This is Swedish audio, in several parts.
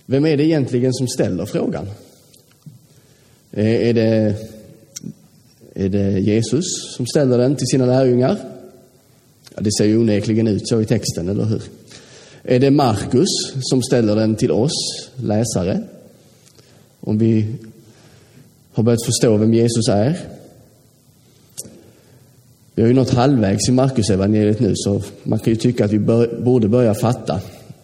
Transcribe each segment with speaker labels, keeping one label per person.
Speaker 1: Vem är det egentligen som ställer frågan? Är det Jesus som ställer den till sina lärjungar? Ja, det ser ju onekligen ut så i texten, eller hur? Är det Markus som ställer den till oss läsare? Om vi har börjat förstå vem Jesus är. Vi har ju nått halvvägs i Markus evangeliet nu, så man kan ju tycka att vi borde börja fatta.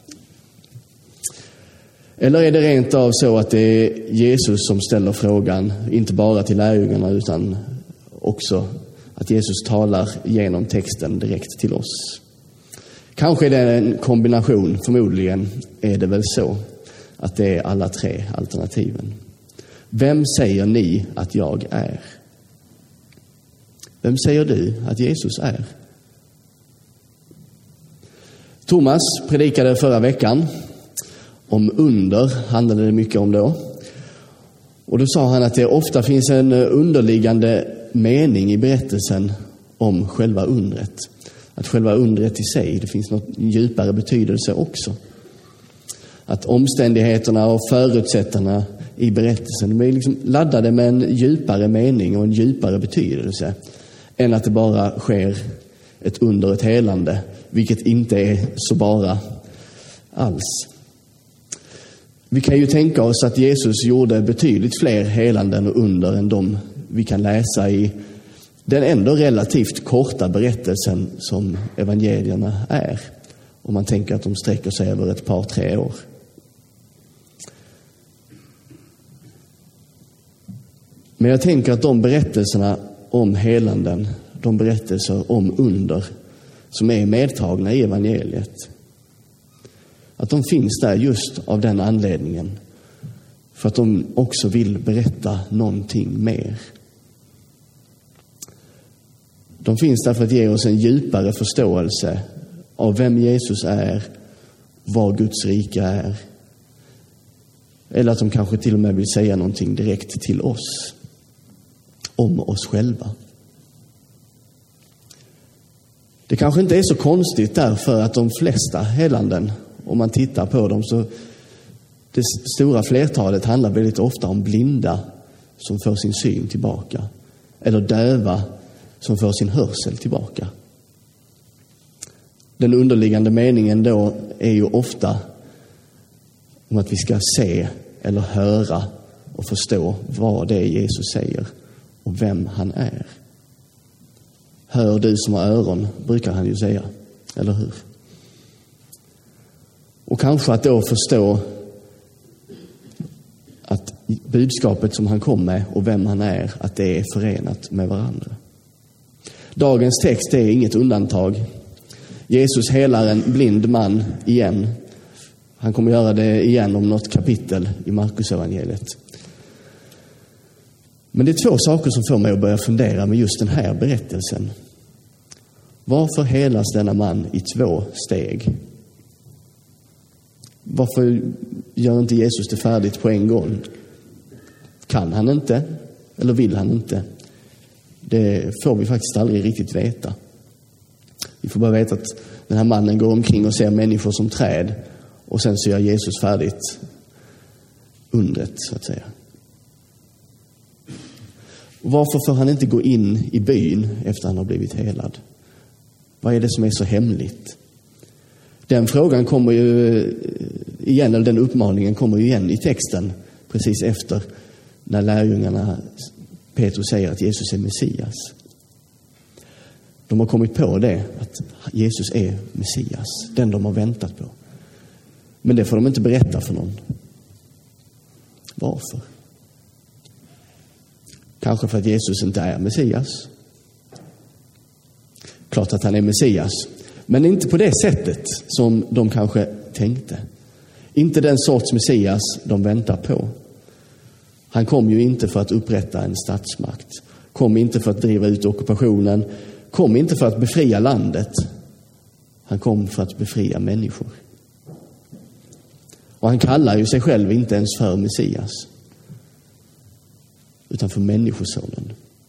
Speaker 1: Eller är det rent av så att det är Jesus som ställer frågan, inte bara till lärjungarna utan också att Jesus talar genom texten direkt till oss? Kanske är det en kombination, förmodligen är det väl så att det är alla tre alternativen. Vem säger ni att jag är? Vem säger du att Jesus är? Thomas predikade förra veckan om under, handlade det mycket om då. Och då sa han att det ofta finns en underliggande mening i berättelsen om själva undret. Att själva undret i sig, det finns något djupare betydelse också. Att omständigheterna och förutsättningarna i berättelsen, de är liksom laddade med en djupare mening och en djupare betydelse än att det bara sker ett under, ett helande, vilket inte är så bara alls. Vi kan ju tänka oss att Jesus gjorde betydligt fler helanden och under än de vi kan läsa i den ändå relativt korta berättelsen som evangelierna är. Om man tänker att de sträcker sig över ett par, 3 år. Men jag tänker att de berättelserna om helanden, de berättelser om under som är medtagna i evangeliet, att de finns där just av den anledningen. För att de också vill berätta någonting mer. De finns där för att ge oss en djupare förståelse av vem Jesus är, vad Guds rike är. Eller att de kanske till och med vill säga någonting direkt till oss. Om oss själva. Det kanske inte är så konstigt därför att de flesta helanden, om man tittar på dem, så det stora flertalet handlar väldigt ofta om blinda som får sin syn tillbaka. Eller döva som får sin hörsel tillbaka. Den underliggande meningen då är ju ofta om att vi ska se eller höra och förstå vad det är Jesus säger och vem han är. Hör du som har öron, brukar han ju säga, eller hur? Och kanske att då förstå att budskapet som han kom med och vem han är, att det är förenat med varandra. Dagens text är inget undantag. Jesus helar en blind man igen. Han kommer göra det igen om något kapitel i Markus evangeliet. Men det är 2 saker som får mig att börja fundera med just den här berättelsen. Varför helas denna man i 2 steg? Varför gör inte Jesus det färdigt på en gång? Kan han inte? Eller vill han inte? Det får vi faktiskt aldrig riktigt veta. Vi får bara veta att den här mannen går omkring och ser människor som träd. Och sen så gör Jesus färdigt undret, så att säga. Och varför får han inte gå in i byn efter han har blivit helad? Vad är det som är så hemligt? Den frågan kommer ju igen, eller den uppmaningen kommer ju igen i texten precis efter när lärjungarna, Petrus säger att Jesus är Messias. De har kommit på det, att Jesus är Messias, den de har väntat på. Men det får de inte berätta för någon. Varför? Kanske för att Jesus inte är Messias. Klart att han är Messias, men inte på det sättet som de kanske tänkte. Inte den sorts Messias de väntar på. Han kom ju inte för att upprätta en statsmakt. Kom inte för att driva ut ockupationen. Kom inte för att befria landet. Han kom för att befria människor. Och han kallar ju sig själv inte ens för Messias, utan för människosonen.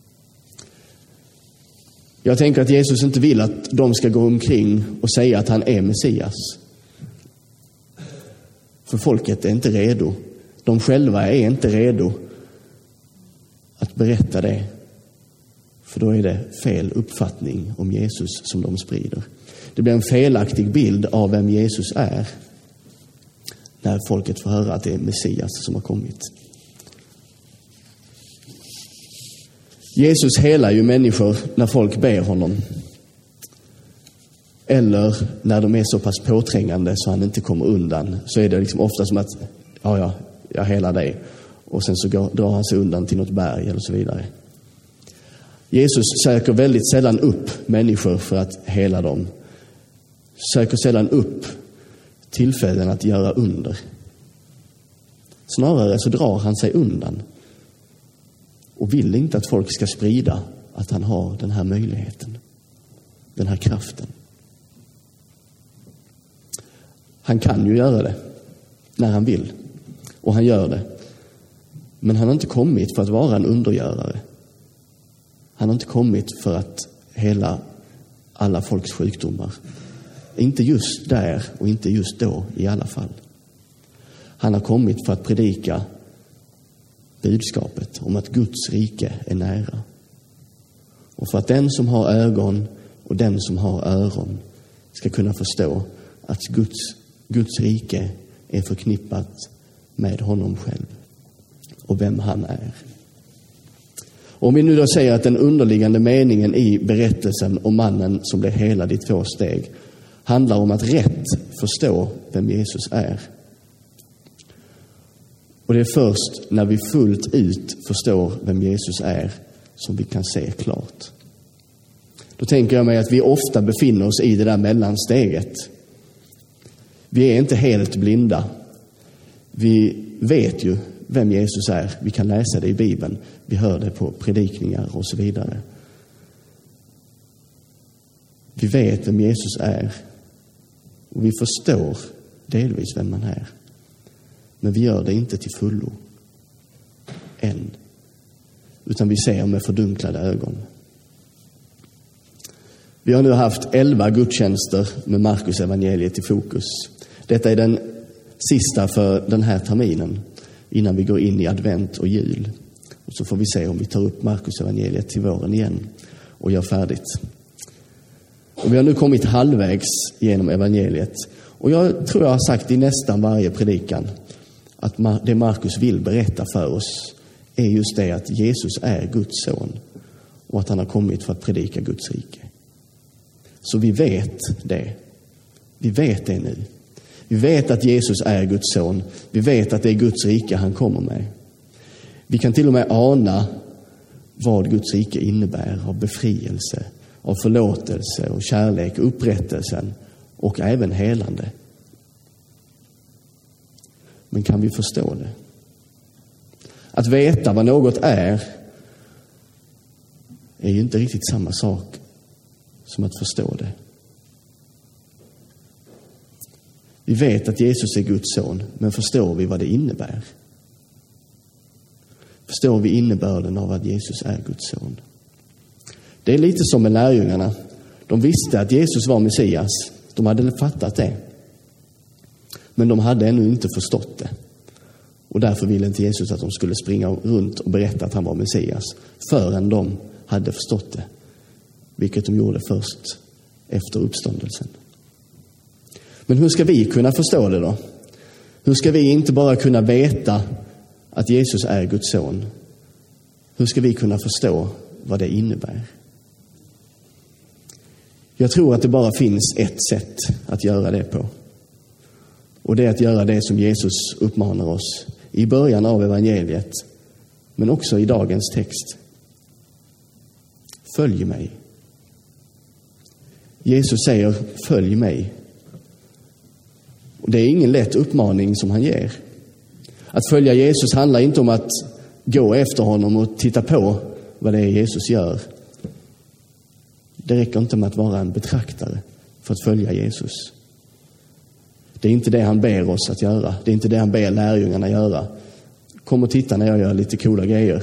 Speaker 1: Jag tänker att Jesus inte vill att de ska gå omkring och säga att han är Messias. För folket är inte redo. De själva är inte redo att berätta det. För då är det fel uppfattning om Jesus som de sprider. Det blir en felaktig bild av vem Jesus är när folket får höra att det är Messias som har kommit. Jesus helar ju människor när folk ber honom. Eller när de är så pass påträngande så han inte kommer undan. Så är det liksom ofta som att, ja, jag helar dig. Och sen så drar han sig undan till något berg eller så vidare. Jesus söker väldigt sällan upp människor för att hela dem. Söker sällan upp tillfällen att göra under. Snarare så drar han sig undan. Och vill inte att folk ska sprida att han har den här möjligheten. Den här kraften. Han kan ju göra det när han vill. Och han gör det. Men han har inte kommit för att vara en undergörare. Han har inte kommit för att hela alla folks sjukdomar. Inte just där och inte just då i alla fall. Han har kommit för att predika budskapet om att Guds rike är nära. Och för att den som har ögon och den som har öron ska kunna förstå att Guds rike är förknippat med honom själv och vem han är. Om vi nu då säger att den underliggande meningen i berättelsen om mannen som blev helad i 2 steg handlar om att rätt förstå vem Jesus är. Och det är först när vi fullt ut förstår vem Jesus är som vi kan se klart. Då tänker jag mig att vi ofta befinner oss i det där mellansteget. Vi är inte helt blinda. Vi vet ju vem Jesus är. Vi kan läsa det i Bibeln. Vi hör det på predikningar och så vidare. Vi vet vem Jesus är. Och vi förstår delvis vem man är. Men vi gör det inte till fullo. Än. Utan vi ser med fördunklade ögon. Vi har nu haft 11 gudstjänster med Markus evangeliet i fokus. Detta är den sista för den här terminen. Innan vi går in i advent och jul. Och så får vi se om vi tar upp Markus evangeliet till våren igen. Och gör färdigt. Och vi har nu kommit halvvägs genom evangeliet. Och jag tror jag har sagt i nästan varje predikan. Att det Markus vill berätta för oss är just det att Jesus är Guds son. Och att han har kommit för att predika Guds rike. Så vi vet det. Vi vet det nu. Vi vet att Jesus är Guds son. Vi vet att det är Guds rike han kommer med. Vi kan till och med ana vad Guds rike innebär av befrielse, av förlåtelse och kärlek, upprättelsen och även helande. Men kan vi förstå det? Att veta vad något är ju inte riktigt samma sak som att förstå det. Vi vet att Jesus är Guds son, men förstår vi vad det innebär? Förstår vi innebörden av att Jesus är Guds son? Det är lite som med lärjungarna. De visste att Jesus var Messias. De hade fattat det. Men de hade ännu inte förstått det. Och därför ville inte Jesus att de skulle springa runt och berätta att han var Messias. Förrän de hade förstått det. Vilket de gjorde först efter uppståndelsen. Men hur ska vi kunna förstå det då? Hur ska vi inte bara kunna veta att Jesus är Guds son? Hur ska vi kunna förstå vad det innebär? Jag tror att det bara finns ett sätt att göra det på. Och det är att göra det som Jesus uppmanar oss i början av evangeliet, men också i dagens text. Följ mig. Jesus säger, följ mig. Och det är ingen lätt uppmaning som han ger. Att följa Jesus handlar inte om att gå efter honom och titta på vad det är Jesus gör. Det räcker inte med att vara en betraktare för att följa Jesus. Det är inte det han ber oss att göra. Det är inte det han ber lärjungarna göra. Kom och titta när jag gör lite coola grejer.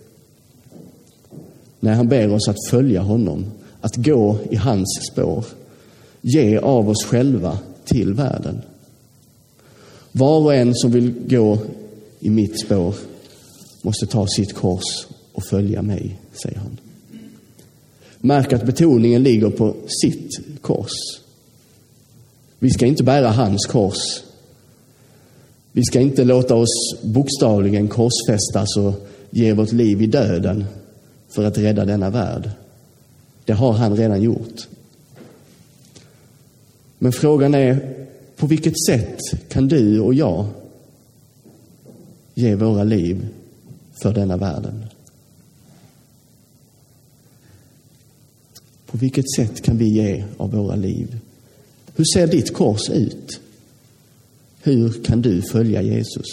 Speaker 1: När han ber oss att följa honom, att gå i hans spår, ge av oss själva till världen. Var och en som vill gå i mitt spår måste ta sitt kors och följa mig, säger han. Märk att betoningen ligger på sitt kors. Vi ska inte bära hans kors. Vi ska inte låta oss bokstavligen korsfästas och ge vårt liv i döden för att rädda denna värld. Det har han redan gjort. Men frågan är, på vilket sätt kan du och jag ge våra liv för denna världen? På vilket sätt kan vi ge av våra liv? Hur ser ditt kors ut? Hur kan du följa Jesus?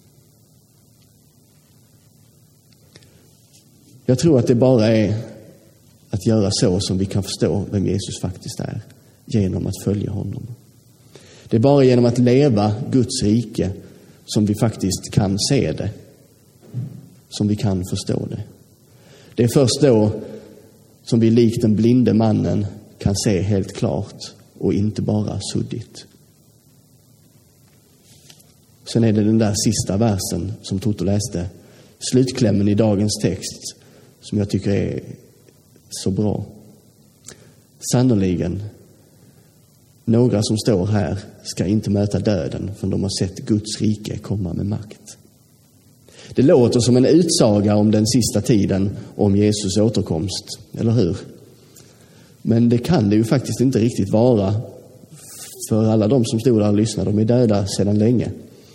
Speaker 1: Jag tror att det bara är att göra så som vi kan förstå vem Jesus faktiskt är, genom att följa honom. Det är bara genom att leva Guds rike som vi faktiskt kan se det, som vi kan förstå det. Det är först då som vi likt den blinde mannen kan se helt klart och inte bara suddigt. Sen är det den där sista versen som Toto läste, slutklämmen i dagens text, som jag tycker är så bra. Sannoliken, några som står här ska inte möta döden förrän de har sett Guds rike komma med makt. Det låter som en utsaga om den sista tiden, om Jesus återkomst, eller hur? Men det kan det ju faktiskt inte riktigt vara, för alla de som stod där och lyssnade, de är döda sedan länge.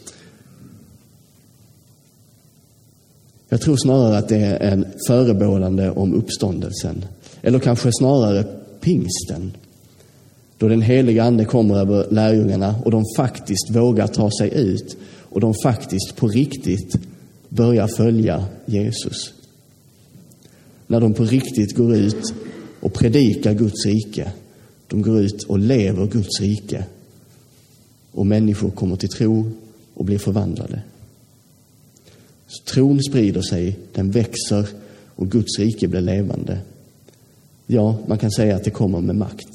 Speaker 1: Jag tror snarare att det är en förebådande om uppståndelsen, eller kanske snarare pingsten, då den heliga ande kommer över lärjungarna och de faktiskt vågar ta sig ut och de faktiskt på riktigt börjar följa Jesus. När de på riktigt går ut och predikar Guds rike, de går ut och lever Guds rike och människor kommer till tro och blir förvandlade. Så tron sprider sig, den växer och Guds rike blir levande. Ja, man kan säga att det kommer med makt.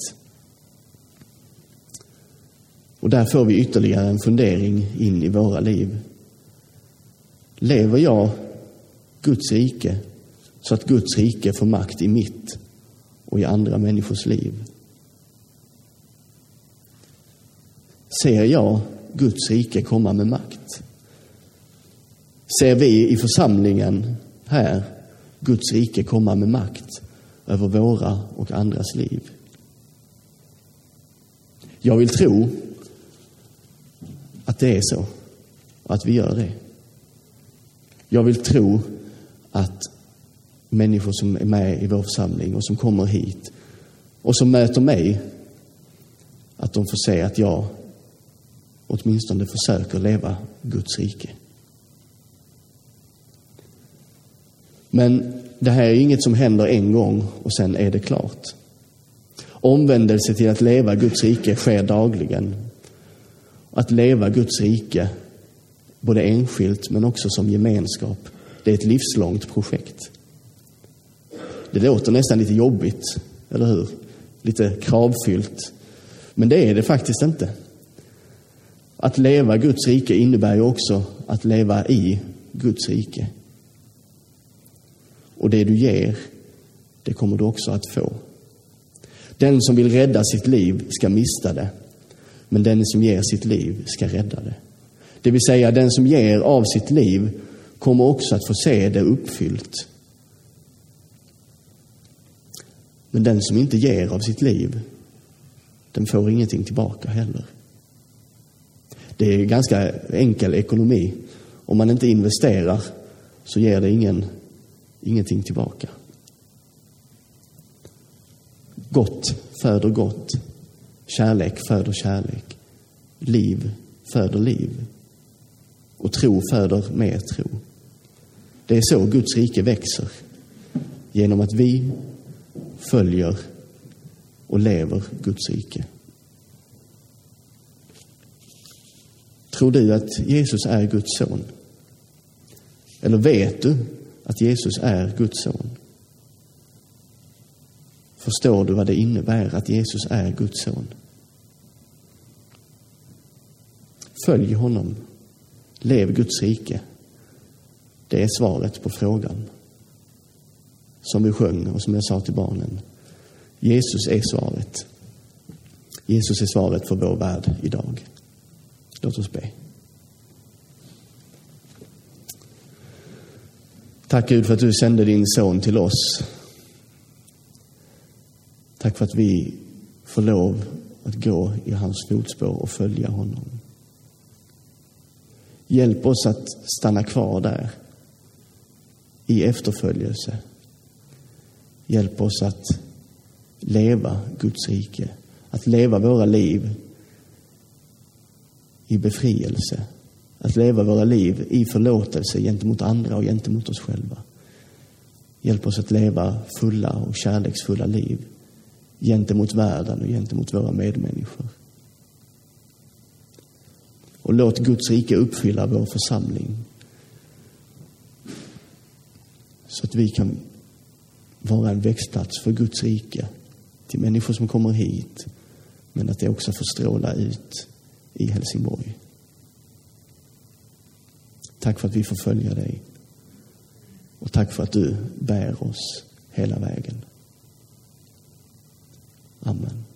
Speaker 1: Och där får vi ytterligare en fundering in i våra liv. Lever jag Guds rike så att Guds rike får makt i mitt och i andra människors liv? Ser jag Guds rike komma med makt? Ser vi i församlingen här Guds rike komma med makt över våra och andras liv? Jag vill tro att det är så, att vi gör det. Jag vill tro att människor som är med i vår församling och som kommer hit och som möter mig, att de får se att jag åtminstone försöker leva Guds rike. Men det här är inget som händer en gång och sen är det klart. Omvändelse till att leva Guds rike sker dagligen. Att leva Guds rike, både enskilt men också som gemenskap, det är ett livslångt projekt. Det låter nästan lite jobbigt, eller hur? Lite kravfyllt. Men det är det faktiskt inte. Att leva Guds rike innebär ju också att leva i Guds rike. Och det du ger, det kommer du också att få. Den som vill rädda sitt liv ska mista det. Men den som ger sitt liv ska rädda det. Det vill säga, den som ger av sitt liv kommer också att få se det uppfyllt. Men den som inte ger av sitt liv, den får ingenting tillbaka heller. Det är ganska enkel ekonomi. Om man inte investerar så ger det ingenting tillbaka. Gott föder gott. Kärlek föder kärlek. Liv föder liv. Och tro föder mer tro. Det är så Guds rike växer. Genom att vi följer och lever Guds rike. Tror du att Jesus är Guds son? Eller vet du att Jesus är Guds son? Förstår du vad det innebär att Jesus är Guds son? Följ honom. Lev Guds rike. Det är svaret på frågan. Som vi sjöng och som jag sa till barnen. Jesus är svaret. Jesus är svaret för vår värld idag. Låt oss be. Tack Gud för att du sände din son till oss. Tack för att vi får lov att gå i hans fotspår och följa honom. Hjälp oss att stanna kvar där i efterföljelse. Hjälp oss att leva Guds rike. Att leva våra liv i befrielse. Att leva våra liv i förlåtelse gentemot andra och gentemot oss själva. Hjälp oss att leva fulla och kärleksfulla liv gentemot världen och gentemot våra medmänniskor. Och låt Guds rike uppfylla vår församling. Så att vi kan vara en växtplats för Guds rike till människor som kommer hit. Men att det också får stråla ut i Helsingborg. Tack för att vi får följa dig. Och tack för att du bär oss hela vägen. Amen.